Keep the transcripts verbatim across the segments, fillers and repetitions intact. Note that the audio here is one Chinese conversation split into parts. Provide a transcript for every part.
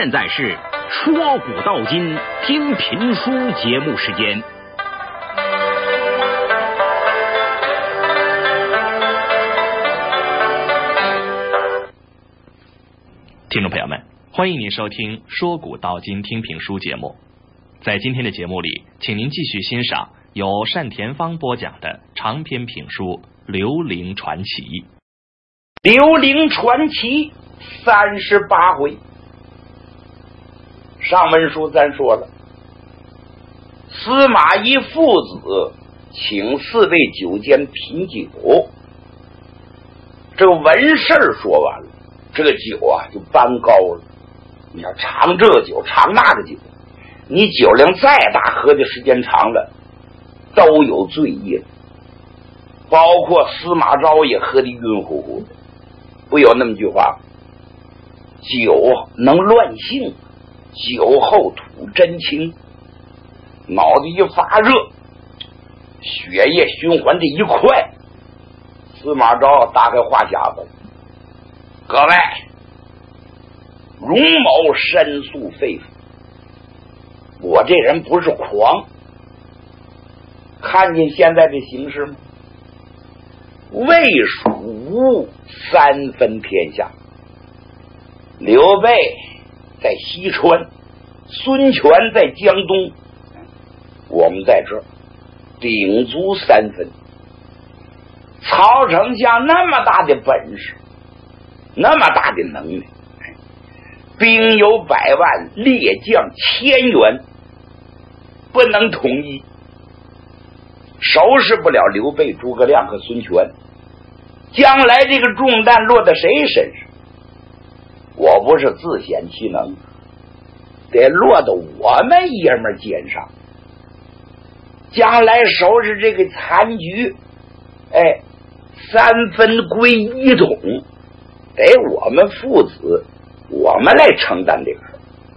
现在是说古道今听评书节目时间。 听众朋友们，欢迎您收听说古道今听评书节目。在今天的节目里，请您继续欣赏由单田芳播讲的长篇评书《刘伶传奇》。 刘伶传奇三十八回。上文书咱说了，司马懿父子请四位酒监品酒，这个文事儿说完了，这个酒啊就搬高了。你要尝这个酒尝那个酒，你酒量再大，喝的时间长了都有醉意了。包括司马昭也喝得晕乎乎的。不有那么句话，酒能乱性，酒后吐真情。脑子一发热，血液循环这一快，司马昭打开话匣子，各位，荣某申诉肺腑，我这人不是狂，看见现在这形势吗？魏蜀三分天下，刘备在西川，孙权在江东，我们在这儿鼎足三分。曹丞相那么大的本事，那么大的能力，兵有百万，列将千员，不能统一，收拾不了刘备、诸葛亮和孙权。将来这个重担落在谁身上？我不是自显其能，得落到我们爷们肩上。将来收拾这个残局，哎，三分归一统，得我们父子，我们来承担这个。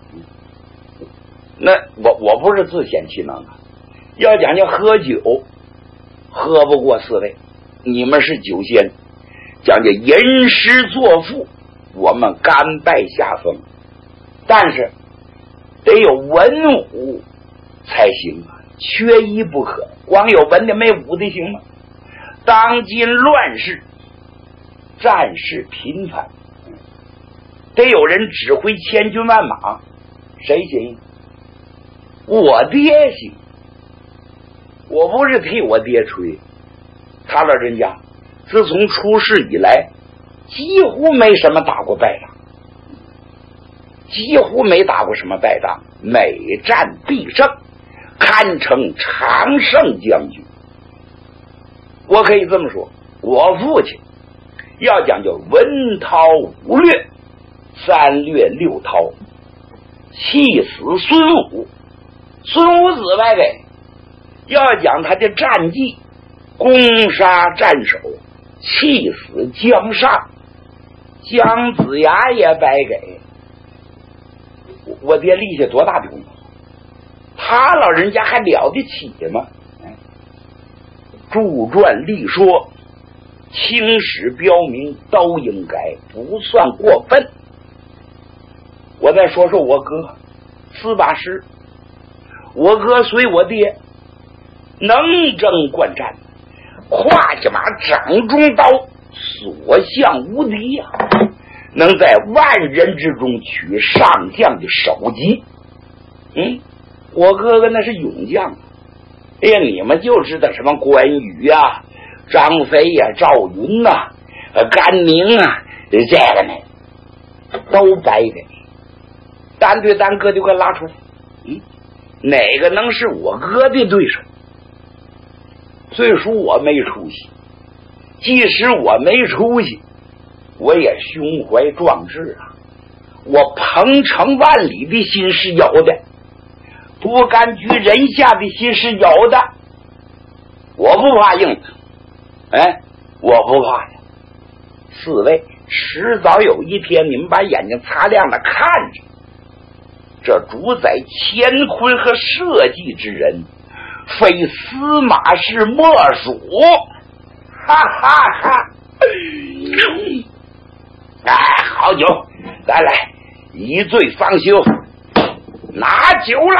那我我不是自显其能啊，要讲究喝酒，喝不过四位，你们是酒仙，讲究吟诗作赋，我们甘拜下风。但是得有文武才行啊，缺一不可。光有文的没武的行吗？当今乱世，战事频繁，得有人指挥千军万马，谁行？我爹行。我不是替我爹吹，他老人家自从出世以来，几乎没什么打过败仗，几乎没打过什么败仗，每战必胜，堪称常胜将军。我可以这么说，我父亲要讲究文韬武略，三略六韬，气死孙武。孙武子白给要讲他的战绩，攻杀战守，气死江上。姜子牙也白给，我爹立下多大的功劳，他老人家还了得起吗？著传立说，青史标明都应该，不算过分。我再说说我哥司马师，我哥随我爹能征惯战，跨下马掌中刀，所向无敌呀、啊，能在万人之中取上将的首级。嗯，我哥哥那是勇将。哎呀，你们就知道什么关羽呀、啊、张飞呀、啊、赵云呐、啊、甘宁啊，这个呢都白给，单对单哥就给拉出。嗯，哪个能是我哥的对手？虽说我没出息，即使我没出息，我也胸怀壮志啊！我鹏程万里的心是有的，不甘居人下的心是有的。我不怕硬子，哎，我不怕呀。四位，迟早有一天，你们把眼睛擦亮了，看着这主宰乾坤和社稷之人，非司马氏莫属。哈哈哈！哎，好酒，咱来一醉方休，拿酒来。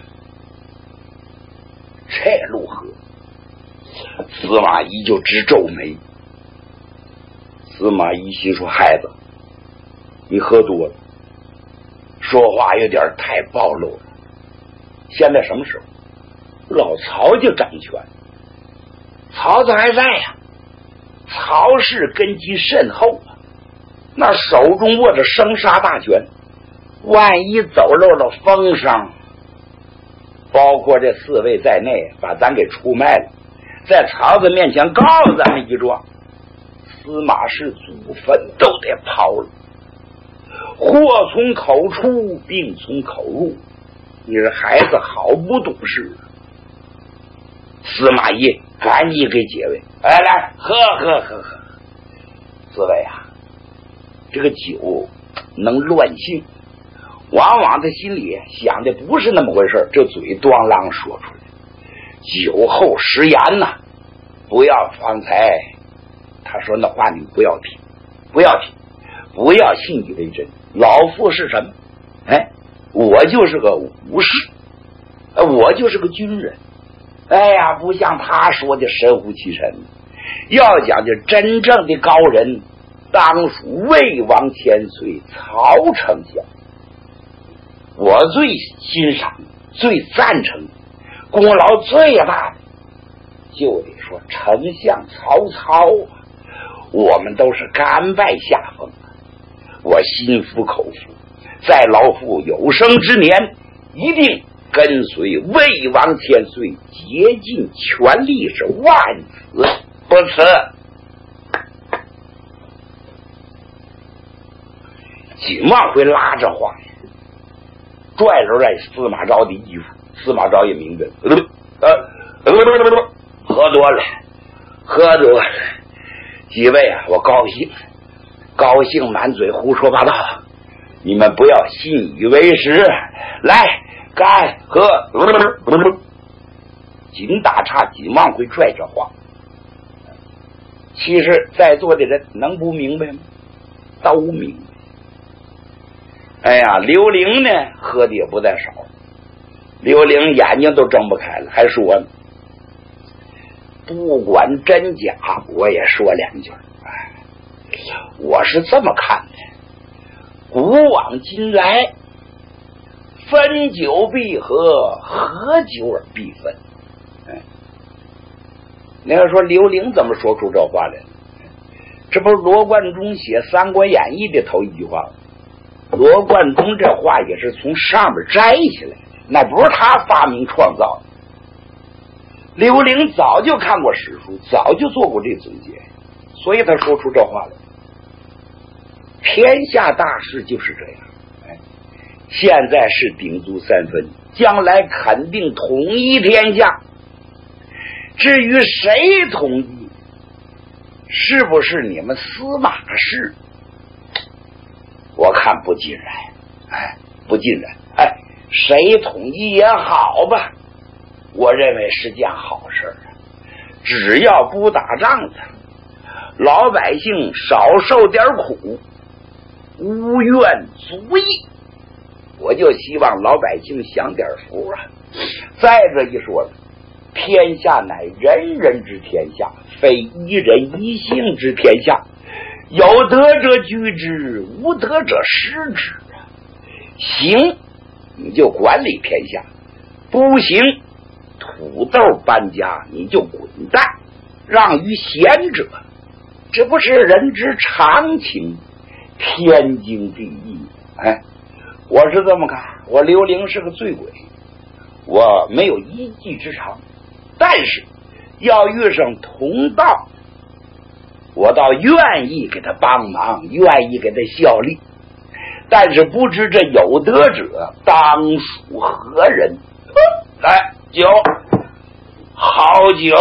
这如何？司马懿就直皱眉。司马懿心说：“孩子，你喝多了，说话有点太暴露了。现在什么时候？老曹就掌权，曹操还在呀、啊。曹氏根基甚厚啊，那手中握着生杀大权，万一走漏了风声，包括这四位在内，把咱给出卖了，在曹操面前告咱们一状，司马氏祖坟都得刨了。祸从口出，病从口入，你这孩子好不懂事啊！”司马懿赶紧给解围，哎，来喝喝喝喝。四位啊，这个酒能乱性，往往他心里想的不是那么回事，这嘴咣啷说出来。酒后食言呐、啊，不要方才他说那话你不要听，不要听，不要信以为真。老夫是什么？哎，我就是个武士，我就是个军人。哎呀，不像他说的神乎其神。要讲究真正的高人，当属魏王千岁曹丞相。我最欣赏、最赞成、功劳最大的，就得说丞相曹操啊。我们都是甘拜下风，我心服口服，在老夫有生之年，一定跟随魏王千岁，竭尽全力，是万死不辞。景望会拉着话，拽着在司马昭的衣服，司马昭也明白了，呃呃，喝多了，喝多了，几位啊，我高兴，高兴满嘴胡说八道，你们不要信以为实，来。干喝，景大差景望会拽着话。其实在座的人能不明白吗？都明白。哎呀，刘伶呢喝的也不在少，刘伶眼睛都睁不开了，还说呢，不管真假，我也说两句。哎，我是这么看的，古往今来，分久必合，合久而必分。哎，你要说刘伶怎么说出这话来了？这不是罗贯中写《三国演义》的头一句话吗？罗贯中这话也是从上面摘下来的，那不是他发明创造的。刘伶早就看过史书，早就做过这总结，所以他说出这话来。天下大事就是这样，哎，现在是鼎足三分，将来肯定统一天下。至于谁统一，是不是你们司马氏？我看不尽然，哎，不尽然，哎，谁统一也好吧，我认为是件好事啊。只要不打仗的，老百姓少受点苦，无怨足矣。我就希望老百姓享点福啊。再者一说了，天下乃人人之天下，非一人一姓之天下。有德者居之，无德者失之。行，你就管理天下；不行，土豆搬家，你就滚蛋，让于贤者。这不是人之常情，天经地义。哎，我是这么看，我刘伶是个醉鬼，我没有一技之长，但是要遇上同道，我倒愿意给他帮忙，愿意给他效力，但是不知这有德者当属何人。来，酒，好酒，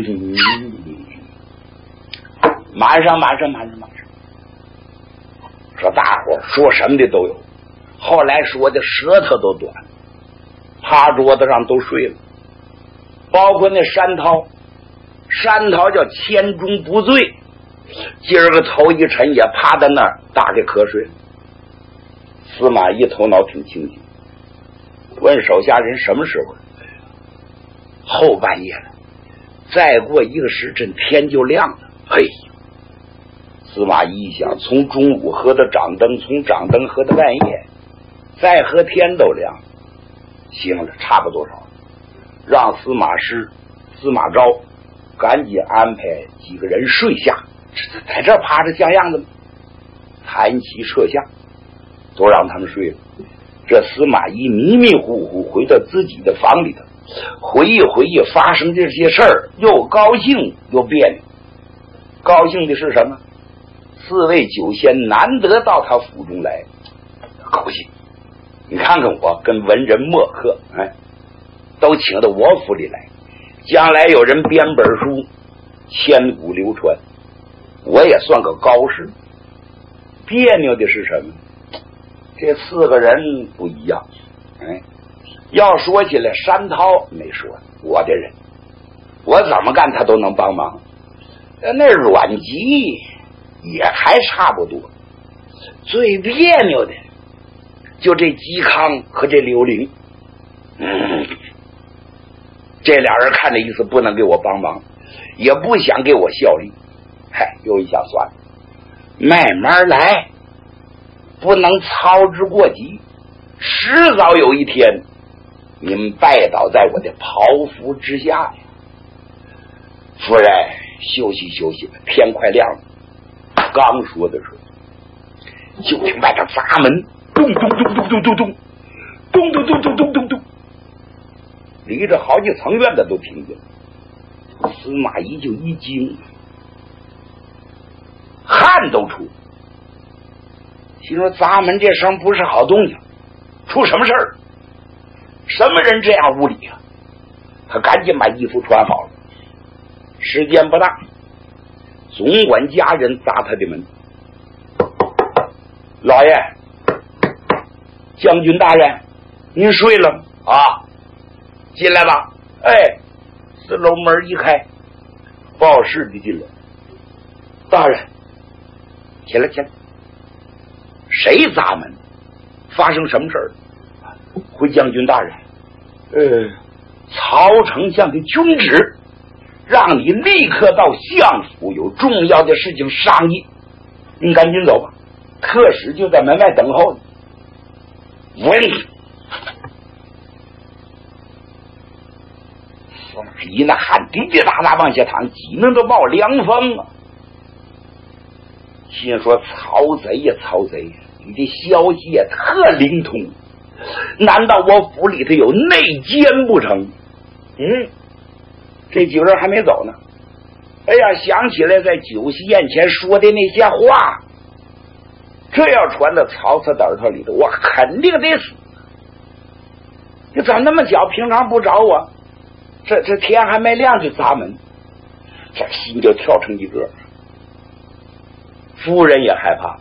满上满上满上满上。说大伙儿说什么的都有，后来说的舌头都短，趴桌子上都睡了，包括那山涛，山涛叫千中不醉，今儿个头一沉也趴在那儿打着瞌睡。 司马懿头脑挺清醒，问手下人什么时候？后半夜了，再过一个时辰天就亮了。嘿，司马懿一想，从中午喝到掌灯，从掌灯喝到半夜，再喝天都亮，行了，差不多少，让司马师、司马昭赶紧安排几个人睡下，在这趴着像样子吗？弹旗撤下，都让他们睡了。这司马懿迷迷糊糊回到自己的房里头，回忆回忆发生这些事儿，又高兴又别扭。高兴的是什么？四位酒仙难得到他府中来，高兴。你看看我跟文人墨客，哎，都请到我府里来，将来有人编本书，千古流传，我也算个高士。别扭的是什么？这四个人不一样。哎，要说起来，山涛没说，我的人，我怎么干他都能帮忙。那阮籍也还差不多。最别扭的就这嵇康和这刘伶，嗯，这俩人看这意思不能给我帮忙，也不想给我效力。嗨，又一想算了，慢慢来，不能操之过急，迟早有一天你们拜倒在我的袍服之下呀。夫人休息休息，天快亮了。刚说的时候，就听外头砸门，咚咚咚咚咚咚咚咚咚咚咚咚咚咚，离着好几层院的都听见。司马懿就一惊，汗都出，心说砸门这声不是好东西，出什么事儿？什么人这样无礼啊？他赶紧把衣服穿好了，时间不大，总管家人砸他的门。老爷，将军大人，您睡了吗？啊，进来吧。哎，四楼门一开，报事的进来。大人，起来起来。谁砸门？发生什么事儿？回将军大人，呃，曹丞相的军旨，让你立刻到相府，有重要的事情商议。您赶紧走吧，特使就在门外等候你。问，司马懿那汗滴滴答答往下淌，几能都冒凉风啊！心说曹贼呀，曹贼呀，你的消息也特灵通，难道我府里头有内奸不成？嗯，这几个人还没走呢。哎呀，想起来在酒席宴前说的那些话，这要传到曹操的耳朵里头，我肯定得死。你怎么那么巧？平常不找我，这这天还没亮就砸门，这心就跳成一个。夫人也害怕，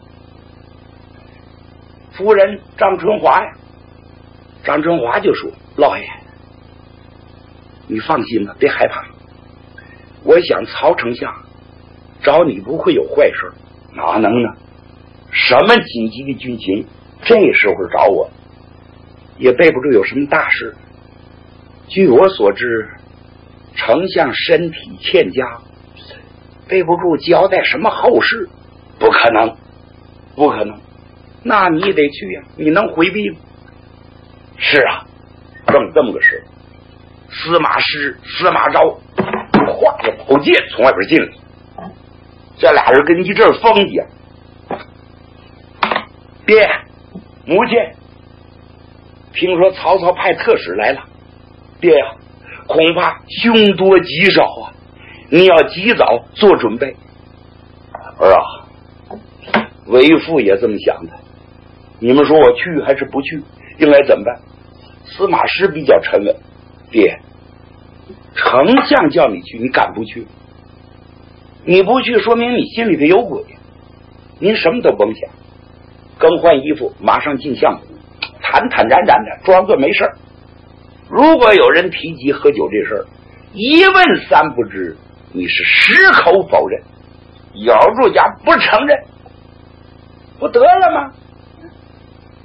夫人张春华呀，张春华就说：“老爷，你放心吧，别害怕。我想曹丞相找你不会有坏事，哪能呢？什么紧急的军情，这时候找我，也备不住有什么大事。据我所知，丞相身体欠佳，备不住交代什么后事，不可能，不可能。那你也得去呀，你能回避吗？是啊，正这么个事。司马师、司马昭画着宝剑从外边进来，这俩人跟一阵风一样。爹，母亲，听说曹操派特使来了，爹呀，恐怕凶多吉少啊！你要及早做准备。儿啊，为父也这么想的。你们说我去还是不去？应该怎么办？司马师比较沉稳。爹，丞相叫你去，你敢不去？你不去，说明你心里头有鬼。您什么都甭想，更换衣服，马上进相府，坦坦然然的装作没事。如果有人提及喝酒这事儿，一问三不知，你是矢口否认，咬住牙不承认，不得了吗？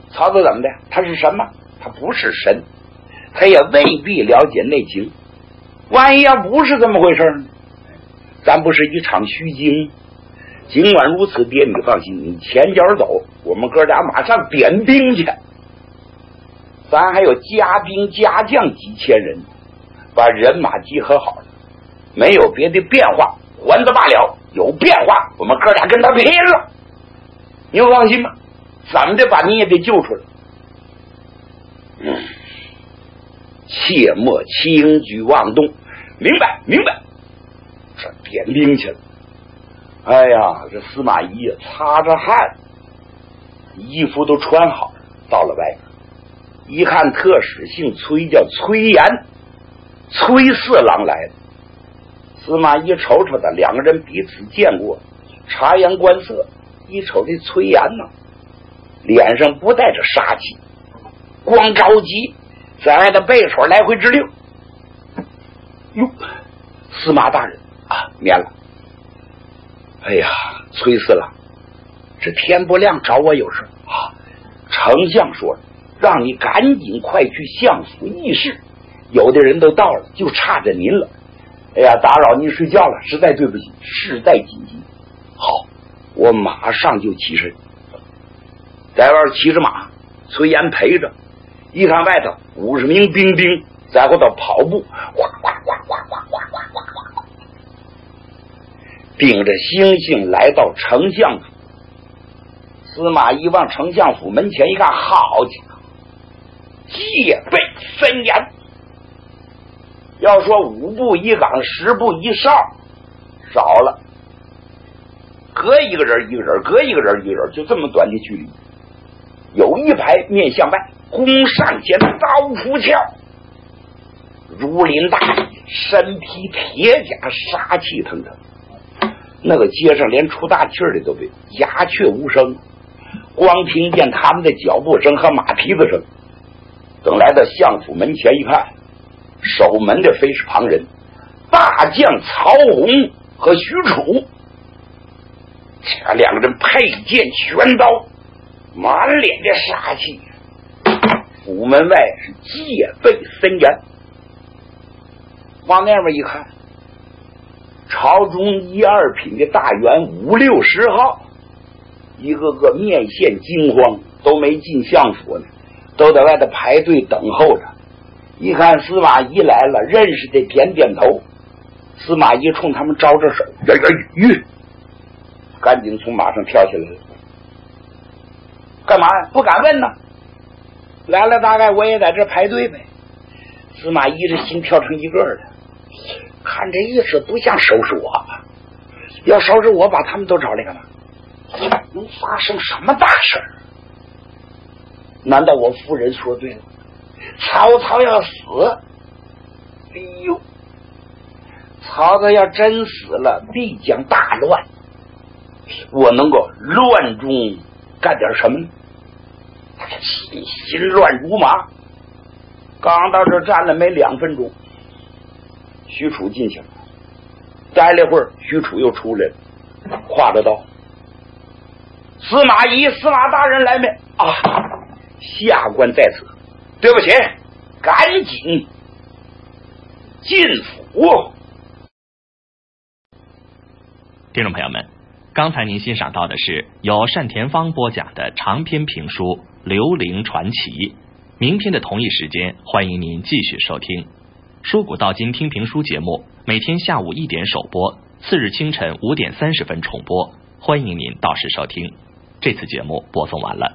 曹操怎么的？他是什么？他不是神，他也未必了解内情。万一要不是这么回事呢？咱不是一场虚惊。尽管如此，爹你放心，你前脚走，我们哥俩马上点兵去。咱还有加兵加将几千人，把人马集合好了，没有别的变化，还则罢了，有变化，我们哥俩跟他拼了。你放心吧，怎么的把你也得救出来。嗯，切莫轻举妄动，明白明白。这点兵去了。哎呀，这司马懿呀，擦着汗，衣服都穿好了，到了外边，一看特使姓崔，叫崔岩，崔四郎来了。司马懿瞅瞅他，两个人彼此见过，察言观色，一瞅这崔岩呢，脸上不带着杀气，光着急，在外的背手来回直溜。哟，司马大人啊，免了。哎呀，崔四郎，这天不亮找我有事啊？丞相说了，让你赶紧快去相府议事，有的人都到了，就差着您了。哎呀，打扰您睡觉了，实在对不起，事在紧急。好，我马上就起身。在外骑着马，崔岩陪着，一看外头五十名兵丁在后头跑步，哗哗哗哗哗哗哗哗哗，顶着星星来到丞相府。司马懿往丞相府门前一看，好家伙，戒备森严。要说五步一岗，十步一哨，少了，隔一个人一个人，隔一个人一个人，就这么短的距离。有一排面向外，弓上前，刀斧鞘，如临大敌，身披铁甲，杀气腾腾。那个街上连出大气的都没有，鸦雀无声，光听见他们的脚步声和马蹄子声。等来到相府门前一看，守门的非是旁人，大将曹洪和许褚，这两个人佩剑悬刀，满脸的杀气。府门外是戒备森严。往那边一看，朝中一二品的大员五六十号，一个个面现惊慌，都没进相府呢，都在外头排队等候着。一看司马懿来了，认识的点点头。司马懿冲他们招着手，呀呀吁，赶紧从马上跳下来了。干嘛呀？不敢问呢。来了，大概我也在这排队呗。司马懿这心跳成一个的，看这意思不像收拾我，要收拾我把他们都找来干嘛？能发生什么大事？难道我夫人说对了？曹操要死？哎呦，曹操要真死了，必将大乱。我能够乱中干点什么呢？心心乱如麻。刚到这站了没两分钟，许褚进去了。待了会儿，许褚又出来了，挎着刀。司马懿，司马大人来没？啊，下官在此。对不起，赶紧进府。 听众朋友们，刚才您欣赏到的是由单田芳播讲的长篇评书《刘伶传奇》。明天的同一时间，欢迎您继续收听说古道今听评书节目，每天下午一点首播，次日清晨五点三十分重播，欢迎您到时收听。这次节目播送完了。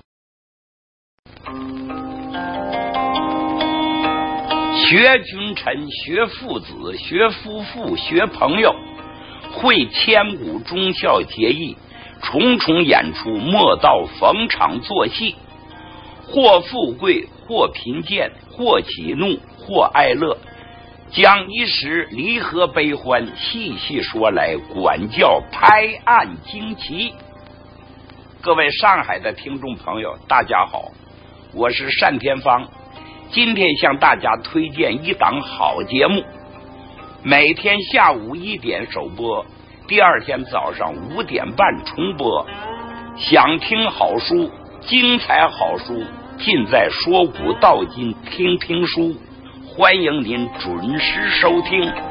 学君臣，学父子，学夫妇，学朋友，会千古忠孝节义，重重演出，莫道逢场作戏，或富贵，或贫贱，或喜怒，或哀乐，讲一时离合悲欢，细细说来，管教拍案惊奇。各位上海的听众朋友，大家好，我是单田芳。今天向大家推荐一档好节目，每天下午一点首播，第二天早上五点半重播。想听好书， 精彩好书尽在说古道今听评书，欢迎您准时收听。